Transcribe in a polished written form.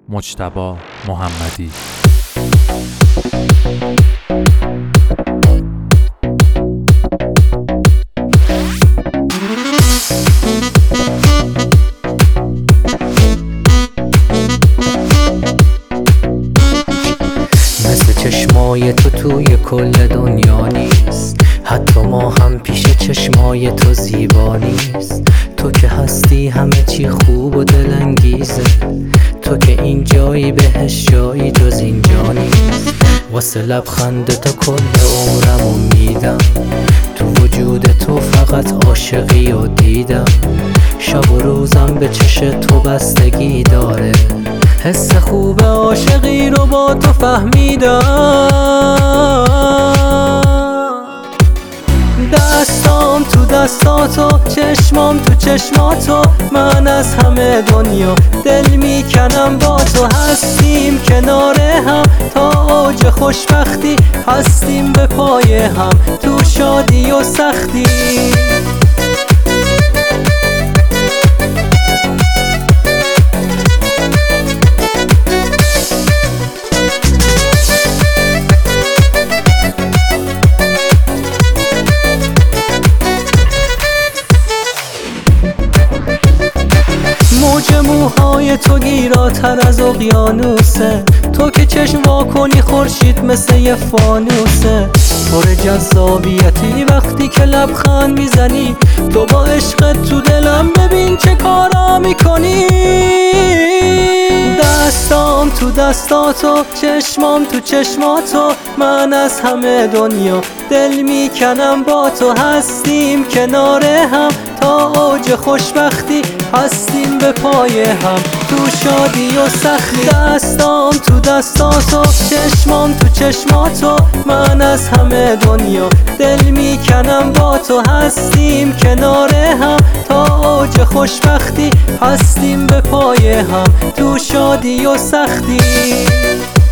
مجتبی محمدی. مثل چشمای تو توی کل دنیا نیست، حتی ما هم پیش چشمای تو زیبا نیست. تو که هستی همه چی خوب و دلانگیزه، تو که این جایی بهش جایی جز اینجا نیست. واسه لبخند تو کل عمرمو میدم، تو وجود تو فقط عاشقی و دیدم. شب و روزم به چش تو بستگی داره، حس خوب عاشقی رو با تو فهمیدم. دستام تو دستاتو، چشمام تو چشماتو، من از همه دنیا دل میکنم با تو. هستیم کنار هم تا اوج خوشبختی، هستیم به پای هم تو شادی و سختی. موج موهای تو گیراتر از اقیانوسه، تو که چشم واکنی خورشید مثل یه فانوسه. پر جذابیتی وقتی که لبخند میزنی، تو با عشقت تو دلم ببین چه کارا میکنی. دستام تو دستاتو، چشمام تو چشماتو، من از همه دنیا دل میکنم با تو. هستیم کنار هم تا اوج خوشبختی، هستیم به پای هم تو شادی و سختی. دستام تو دستاتو، چشمام تو چشماتو، من از همه دنیا دل میکنم با تو. هستیم کنار هم تا اوج خوشبختی، هستیم به پای هم تو شادی و سختی.